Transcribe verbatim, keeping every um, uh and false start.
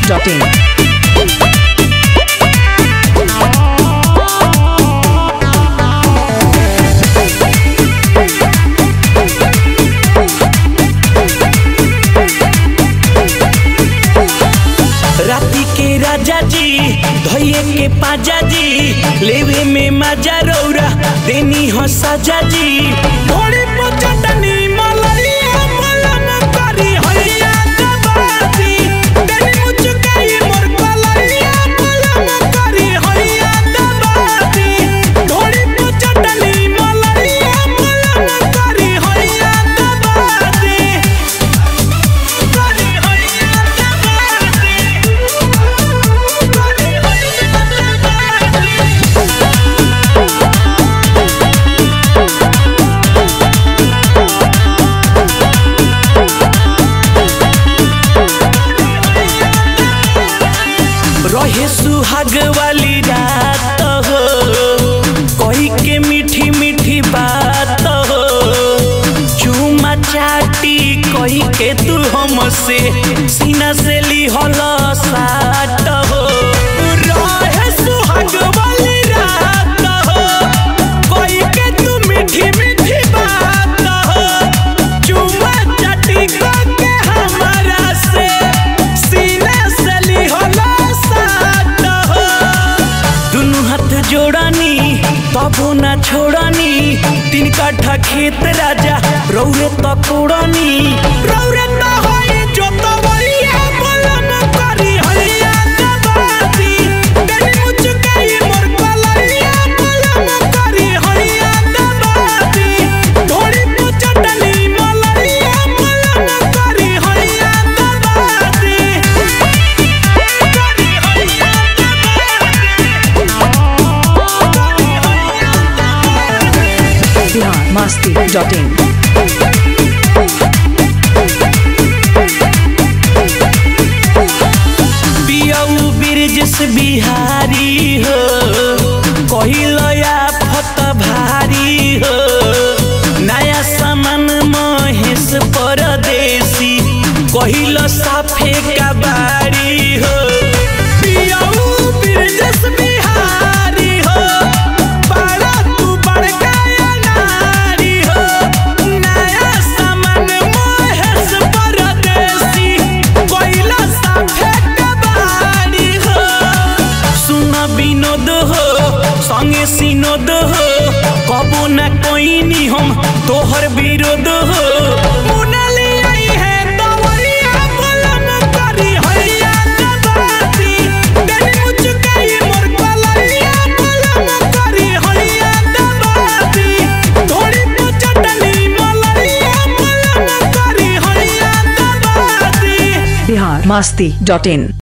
Dot in. राती के राजा जी धोइए के पाजा जी लेवे में मजा रौरा देनी हो साजा जी थोड़ी पचटनी मलरिया मलम करी हैया दबाती देनी मुचकाई मोर कलरिया मलम करी हैया दबाती थोड़ी पचटनी मलरिया मलम करी हैया दबाती करी हैया रहे सुहाग वाली रात हो कही के मीठी मीठी बात हो चूमा चाटी कही के तू हमसे सीना से ली हलो साट हो रहे सुहाग वाली रात हो कही के तू मीठी मीठी बात हो चूमा चाटी के हमारा से सीना से ली हलो जोड़ानी तबो ना छोड़ानी तीन काठा खेत राजा रौरे तो कोड़ानी रौरे तो होई जो तो वरिया बलम करी हैया दबाती देनी मुचकाई मोर कलरिया बलम करी हैया दबाती थोड़ी पचटनी मलरिया बलम करी हैया दबाती करी हैया बिहार मस्ती डॉट इन। पियऊ बिरजस बिहारी हो कहिलया फत भारी हो नया सामान महेश परदेसी कहिल साफे का बारी हो पियऊ बिरजस बिहारी हो बड़ा तू बड़का नारी हो नया सामान महेश परदेसी कहिल साफे का बारी हो सुन विनोद हो संगे सिनोद हो कबो न कोई नी हम तोहर विरोध हो मुनली आई है दवरिया बलम करी हैया दबाती देनी मुचकाई मोर कलरिया बलम करी हैया दबाती थोड़ी पचटनी मलरिया बलम करी हैया दबाती। बिहार मस्ती डॉट इन।